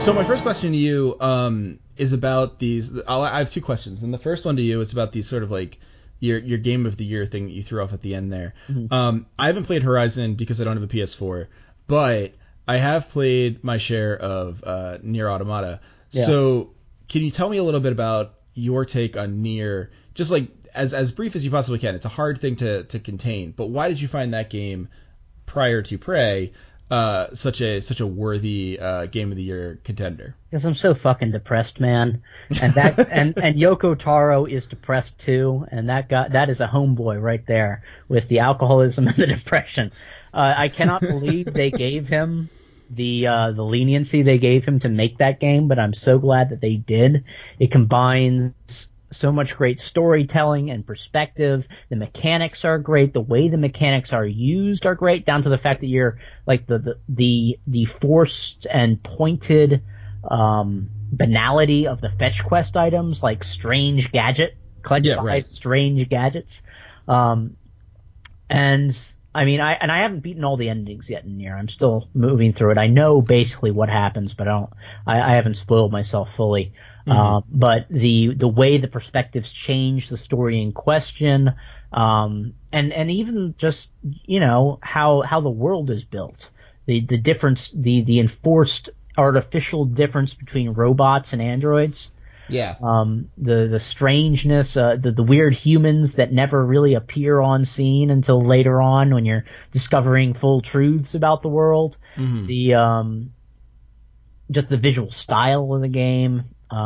So my first question to you is about these. I have two questions, and the first one to you is about these sort of like your game of the year thing that you threw off at the end there. Mhm. I haven't played Horizon because I don't have a PS4, but I have played my share of Nier Automata. Yeah. So can you tell me a little bit about your take on Nier? Just like as brief as you possibly can. It's a hard thing to contain, but why did you find that game prior to Prey such a worthy game of the year contender? Because I'm so fucking depressed, man. And that and Yoko Taro is depressed too, and that is a homeboy right there with the alcoholism and the depression. I cannot believe they gave him the leniency they gave him to make that game, but I'm so glad that they did. It combines so much great storytelling and perspective. The mechanics are great. The way the mechanics are used are great, down to the fact that you're like the forced and pointed banality of the fetch quest items, like strange gadget, collect Yeah, five right. strange gadgets. And I mean, I haven't beaten all the endings yet in Nier. I'm still moving through it. I know basically what happens, but I haven't spoiled myself fully. But the way the perspectives change the story in question, and even just, you know, how the world is built, the difference, the enforced artificial difference between robots and androids. Yeah. The strangeness, the weird humans that never really appear on scene until later on when you're discovering full truths about the world. The just the visual style of the game,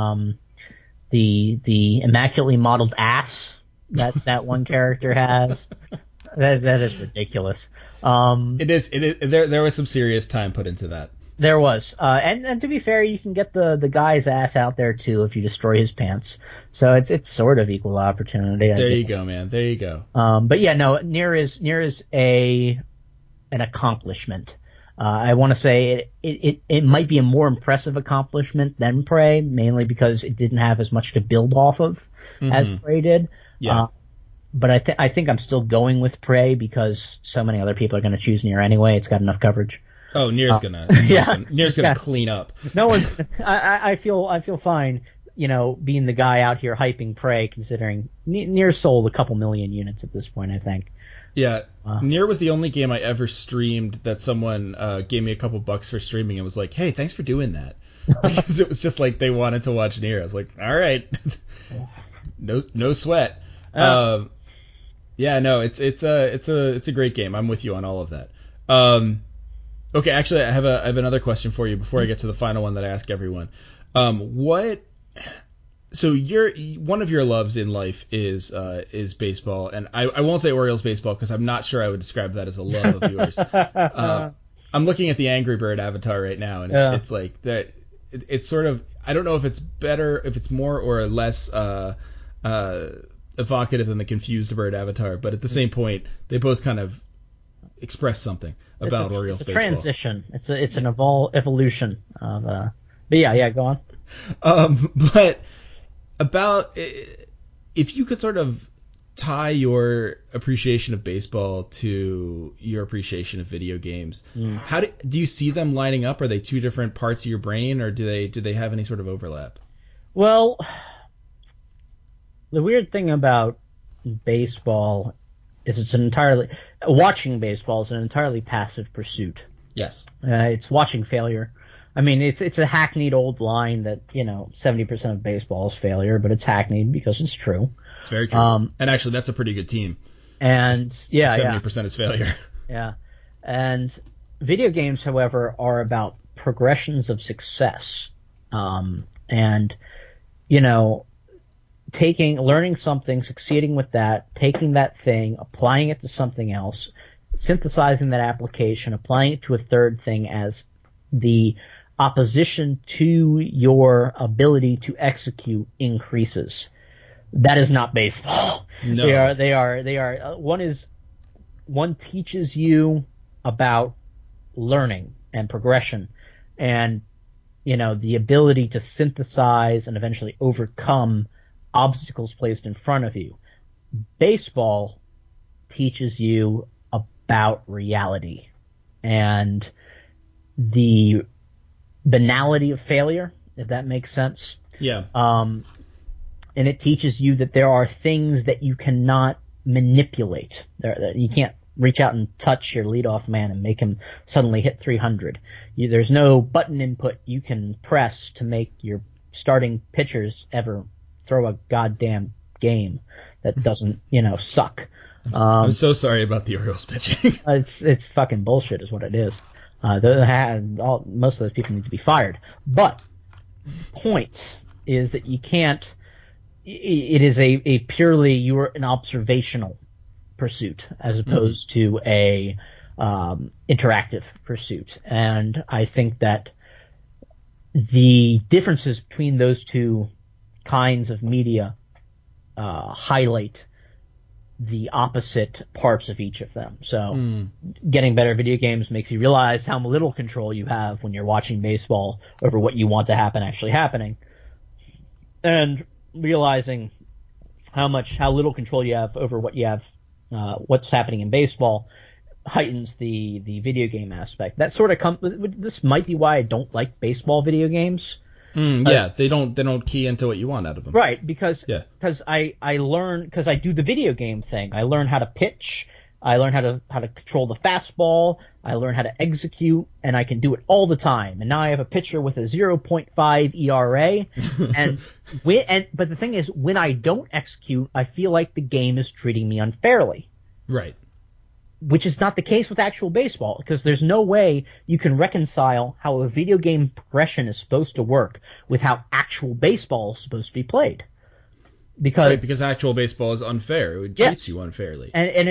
the immaculately modeled ass that one character has. That is ridiculous. It is. There was some serious time put into that. There was, and to be fair, you can get the guy's ass out there too if you destroy his pants. So it's sort of equal opportunity. There you go, man. There you go. But yeah, no, Nier is an accomplishment. I want to say it might be a more impressive accomplishment than Prey, mainly because it didn't have as much to build off of as Prey did. Yeah. But I think I'm still going with Prey because so many other people are going to choose Nier anyway. It's got enough coverage. Oh, Nier's gonna clean up. No one's. I feel fine, you know, being the guy out here hyping Prey, considering Nier sold a couple million units at this point, I think. Yeah, Nier was the only game I ever streamed that someone gave me a couple bucks for streaming and was like, "Hey, thanks for doing that," because it was just like they wanted to watch Nier. I was like, "All right, no sweat." Yeah, no, it's a great game. I'm with you on all of that. Okay, actually, I have another question for you before I get to the final one that I ask everyone. So one of your loves in life is baseball, and I won't say Orioles baseball because I'm not sure I would describe that as a love of yours. I'm looking at the Angry Bird avatar right now, and it's like that. It's sort of, I don't know if it's better, if it's more or less evocative than the Confused Bird avatar, but at the same point, they both kind of express something about Orioles baseball. It's a baseball. transition. It's an evolution of. But yeah, go on. But about if you could sort of tie your appreciation of baseball to your appreciation of video games, how do you see them lining up? Are they two different parts of your brain, or do they have any sort of overlap? Well, the weird thing about baseball is watching baseball is an entirely passive pursuit. Yes. It's watching failure. I mean, it's a hackneyed old line that, you know, 70% of baseball is failure, but it's hackneyed because it's true. It's very true. And actually, that's a pretty good team. And yeah, 70% is failure. Yeah. And video games, however, are about progressions of success. And, you know, learning something, succeeding with that, taking that thing, applying it to something else, synthesizing that application, applying it to a third thing as the opposition to your ability to execute increases. That is not baseball. No. They are. One teaches you about learning and progression, and, you know, the ability to synthesize and eventually overcome obstacles placed in front of you. Baseball teaches you about reality and the banality of failure, if that makes sense. Yeah. And it teaches you that there are things that you cannot manipulate. You can't reach out and touch your leadoff man and make him suddenly hit 300. There's no button input you can press to make your starting pitchers ever throw a goddamn game that doesn't, suck. I'm so sorry about the Orioles pitching. It's fucking bullshit is what it is. Most of those people need to be fired. But the point is that you can't. It is a purely you're an observational pursuit as opposed to a interactive pursuit, and I think that the differences between those two kinds of media highlight the opposite parts of each of them. So getting better at video games makes you realize how little control you have when you're watching baseball over what you want to happen actually happening, and realizing how little control you have over what's happening in baseball heightens the video game aspect. That sort of this might be why I don't like baseball video games. They don't key into what you want out of them. Right, because I learn, because I do the video game thing. I learn how to pitch. I learn how to control the fastball. I learn how to execute, and I can do it all the time. And now I have a pitcher with a 0.5 ERA. But the thing is, when I don't execute, I feel like the game is treating me unfairly. Right. Which is not the case with actual baseball, because there's no way you can reconcile how a video game progression is supposed to work with how actual baseball is supposed to be played. Because actual baseball is unfair. It treats you unfairly.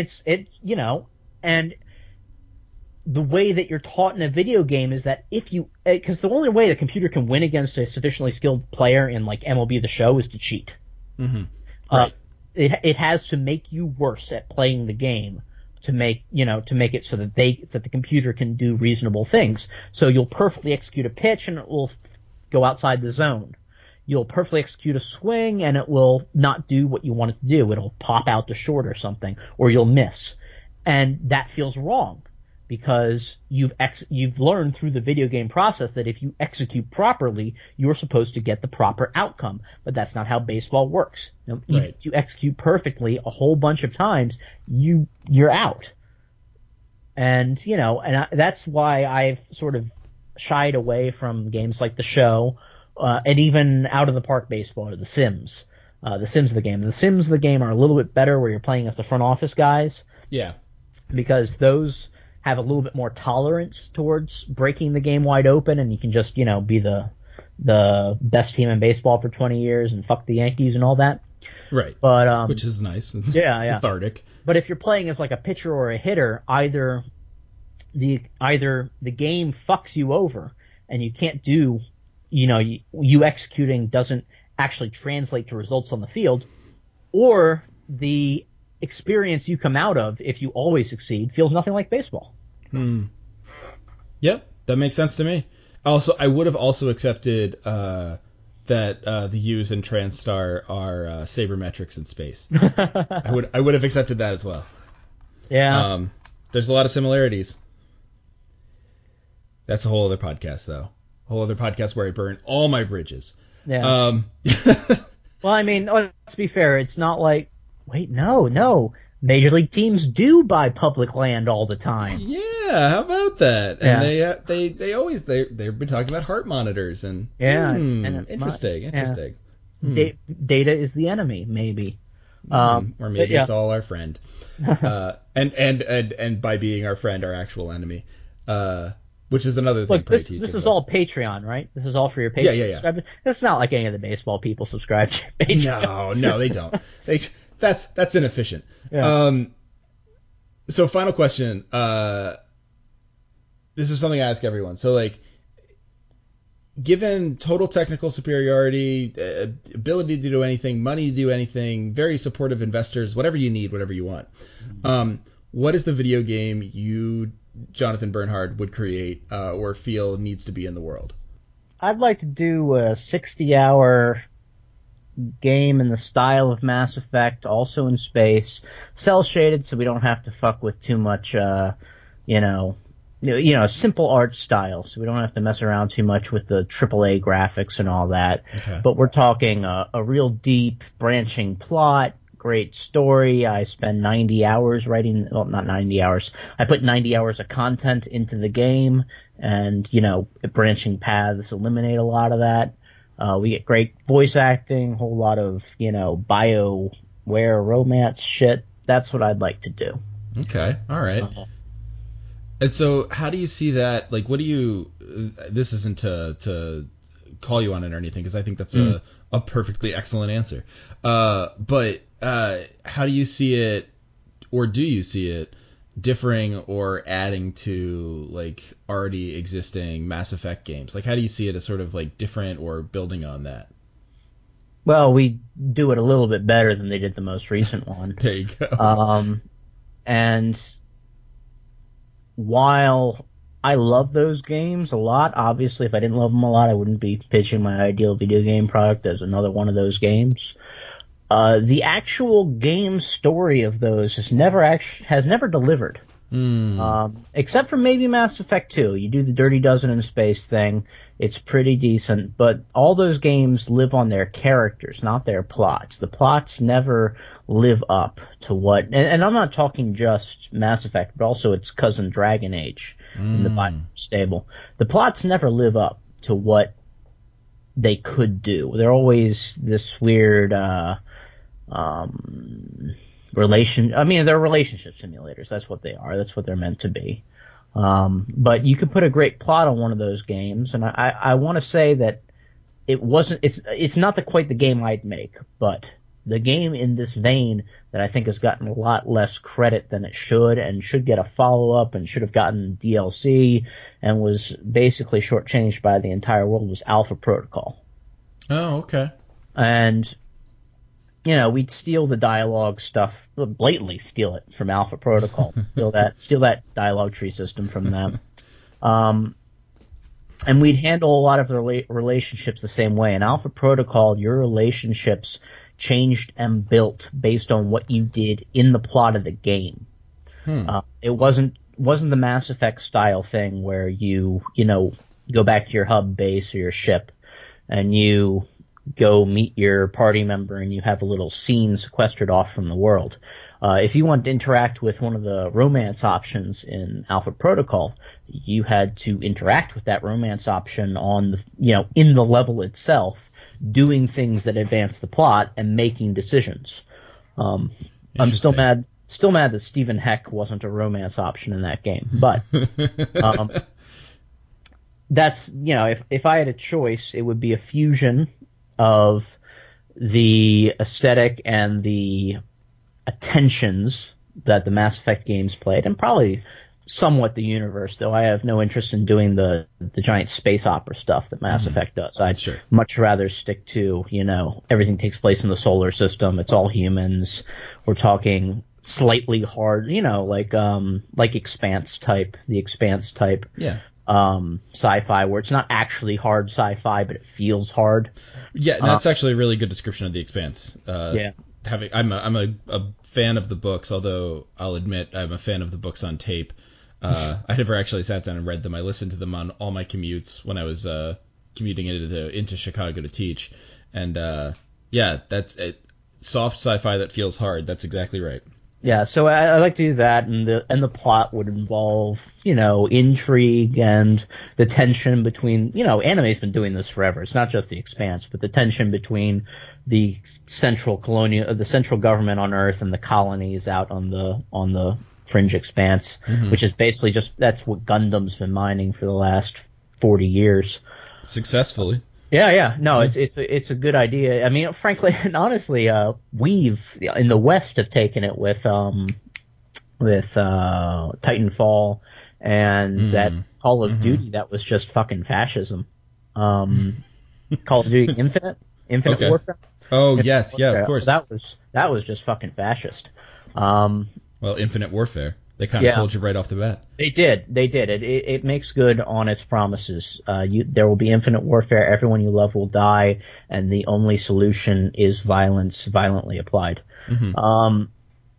And the way that you're taught in a video game is that because the only way the computer can win against a sufficiently skilled player in like MLB The Show is to cheat. Mm-hmm. Right. It has to make you worse at playing the game to make it so that the computer can do reasonable things. So you'll perfectly execute a pitch and it will go outside the zone. You'll perfectly execute a swing and it will not do what you want it to do. It'll pop out to short or something, or you'll miss. And that feels wrong because you've learned through the video game process that if you execute properly, you're supposed to get the proper outcome. But that's not how baseball works. Even if you execute perfectly a whole bunch of times, you're out. And that's why I've sort of shied away from games like The Show. And even out of the park baseball or The Sims. The Sims of the game are a little bit better where you're playing as the front office guys. Yeah. Because those have a little bit more tolerance towards breaking the game wide open, and you can just, be the best team in baseball for 20 years and fuck the Yankees and all that. Right. But which is nice. Yeah. Cathartic. But if you're playing as like a pitcher or a hitter, either the game fucks you over and you can't do you executing doesn't actually translate to results on the field, or the experience you come out of, if you always succeed, feels nothing like baseball. Yep, that makes sense to me. Also, I would have also accepted that the U's in TranStar are sabermetrics in space. I would have accepted that as well. Yeah. There's a lot of similarities. That's a whole other podcast, though. Whole other podcast where I burn all my bridges. Yeah. Well, I mean, let's be fair. It's not like, no. Major league teams do buy public land all the time. Yeah, how about that? And they've been talking about heart monitors and interesting. Data is the enemy, maybe. Or maybe it's all our friend. And by being our friend, our actual enemy. Which is another thing. Look, this is all Patreon, right? This is all for your Patreon subscribers. It's not like any of the baseball people subscribe to Patreon. No, they don't. That's inefficient. Yeah. So final question. This is something I ask everyone. So like, given total technical superiority, ability to do anything, money to do anything, very supportive investors, whatever you need, whatever you want. What is the video game you, Jonathan Bernhard, would create or feel needs to be in the world? I'd like to do a 60-hour game in the style of Mass Effect, also in space, cel shaded, so we don't have to fuck with too much, simple art style, so we don't have to mess around too much with the AAA graphics and all that. Okay. But we're talking a real deep, branching plot, great story. I spend 90 hours writing, well, not 90 hours. I put 90 hours of content into the game, and, branching paths eliminate a lot of that. We get great voice acting, a whole lot of, BioWare romance shit. That's what I'd like to do. Okay. All right. And so how do you see that? Like, what do you, this isn't to call you on it or anything, because I think that's a perfectly excellent answer. But how do you see it, or do you see it, differing or adding to, like, already existing Mass Effect games? Like, how do you see it as sort of, like, different or building on that? Well, we do it a little bit better than they did the most recent one. There you go. And while I love those games a lot, obviously if I didn't love them a lot, I wouldn't be pitching my ideal video game product as another one of those games. The actual game story of those has never delivered. Except for maybe Mass Effect 2. You do the Dirty Dozen in Space thing. It's pretty decent, but all those games live on their characters, not their plots. The plots never live up to what, and I'm not talking just Mass Effect, but also its cousin Dragon Age in the Bible stable. The plots never live up to what they could do. They're always this weird, they're relationship simulators. That's what they are. That's what they're meant to be. But you could put a great plot on one of those games, and I want to say that it's not quite the game I'd make, but the game in this vein that I think has gotten a lot less credit than it should, and should get a follow-up, and should have gotten DLC, and was basically shortchanged by the entire world, was Alpha Protocol. Oh, okay. And we'd steal the dialogue stuff, blatantly steal it from Alpha Protocol, steal that dialogue tree system from them. And we'd handle a lot of the relationships the same way. In Alpha Protocol, your relationships changed and built based on what you did in the plot of the game. It wasn't the Mass Effect style thing where you go back to your hub base or your ship and you go meet your party member and you have a little scene sequestered off from the world. If you wanted to interact with one of the romance options in Alpha Protocol, you had to interact with that romance option on in the level itself, doing things that advance the plot and making decisions. I'm still mad that Stephen Heck wasn't a romance option in that game, but that's if I had a choice, it would be a fusion of the aesthetic and the attentions that the Mass Effect games played, and probably somewhat the universe, though I have no interest in doing the giant space opera stuff that Mass Effect does. I'd much rather stick to, everything takes place in the solar system, it's all humans, we're talking slightly hard, like Expanse type, the Expanse type. Yeah. Sci-fi where it's not actually hard sci-fi, but it feels hard. Yeah, that's actually a really good description of The Expanse. Yeah. I'm a fan of the books, although I'll admit I'm a fan of the books on tape. I never actually sat down and read them. I listened to them on all my commutes when I was commuting into Chicago to teach. And that's it. Soft sci-fi that feels hard. That's exactly right. Yeah, so I like to do that, and the plot would involve, intrigue and the tension between, anime's been doing this forever. It's not just The Expanse, but the tension between the central government on Earth and the colonies out on the fringe expanse, which is basically that's what Gundam's been mining for the last 40 years. Successfully. Yeah. No, it's a good idea. I mean, frankly and honestly, we've in the West have taken it with Titanfall and that Call of Duty that was just fucking fascism. Call of Duty Infinite Warfare. Oh, yes, Warfare. Yeah, of course. That was just fucking fascist. Well, Infinite Warfare. They kind of told you right off the bat. They did. It makes good on its promises. There will be infinite warfare. Everyone you love will die, and the only solution is violence, violently applied.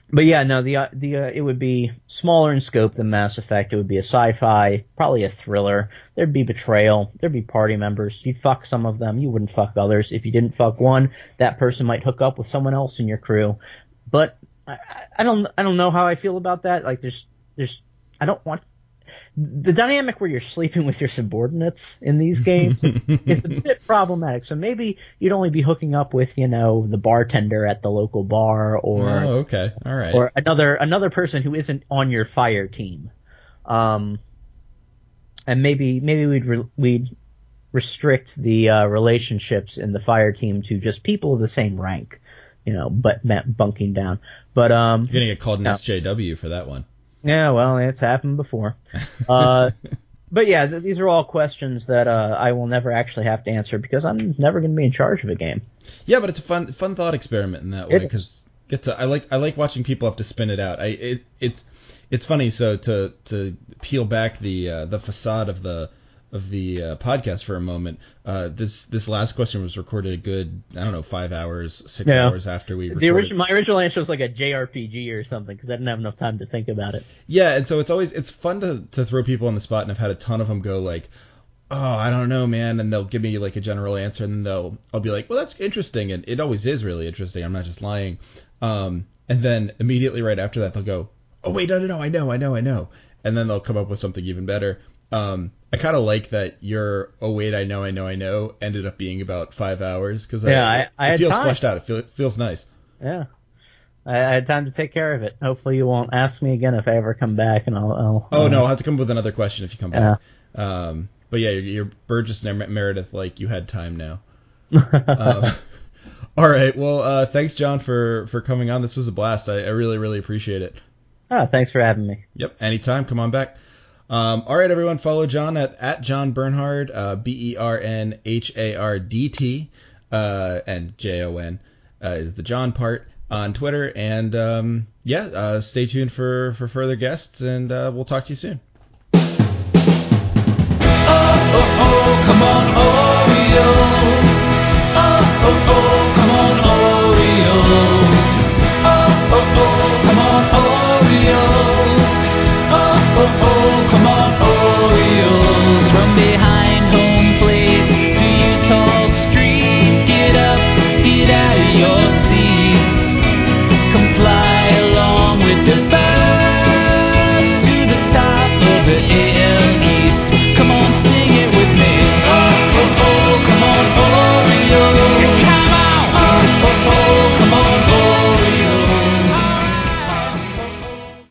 But yeah, no, it would be smaller in scope than Mass Effect. It would be a sci-fi, probably a thriller. There'd be betrayal. There'd be party members. You'd fuck some of them. You wouldn't fuck others. If you didn't fuck one, that person might hook up with someone else in your crew. But I don't know how I feel about that. Like I don't want the dynamic where you're sleeping with your subordinates in these games is a bit problematic. So maybe you'd only be hooking up with, the bartender at the local bar, or okay, all right, or another person who isn't on your fire team. And maybe we'd restrict the relationships in the fire team to just people of the same rank, but bunking down. But you're gonna get called an SJW for that one. Yeah, well, it's happened before. But yeah, these are all questions that I will never actually have to answer because I'm never going to be in charge of a game. Yeah, but it's a fun thought experiment in that way because I like watching people have to spin it out. It's funny. So to peel back the facade of the podcast for a moment, this last question was recorded a good 5 hours, 6 hours after we recorded. My original answer was like a JRPG or something because I didn't have enough time to think about it. Yeah, and so it's fun to throw people on the spot, and I've had a ton of them go like, oh, I don't know, man, and they'll give me like a general answer, and then I'll be like, well, that's interesting, and it always is really interesting. I'm not just lying. And then immediately right after that, they'll go, oh wait, no, I know, and then they'll come up with something even better. I kind of like that your "oh wait, I know" ended up being about 5 hours because it feels fleshed out. It feels nice. Yeah, I had time to take care of it. Hopefully, you won't ask me again if I ever come back, and I'll. Oh no, I'll have to come up with another question if you come back. But yeah, you're Burgess and Meredith, like you had time now. All right, well, thanks, John, for coming on. This was a blast. I really, really appreciate it. Oh, thanks for having me. Yep, anytime. Come on back. All right, everyone, follow John at John Bernhard, BERNHARDT, and JON is the John part on Twitter. And stay tuned for further guests, and we'll talk to you soon. Oh, come on, Oreos. Oh, come on, Oreos. Oh, come on, Oreos. Oh,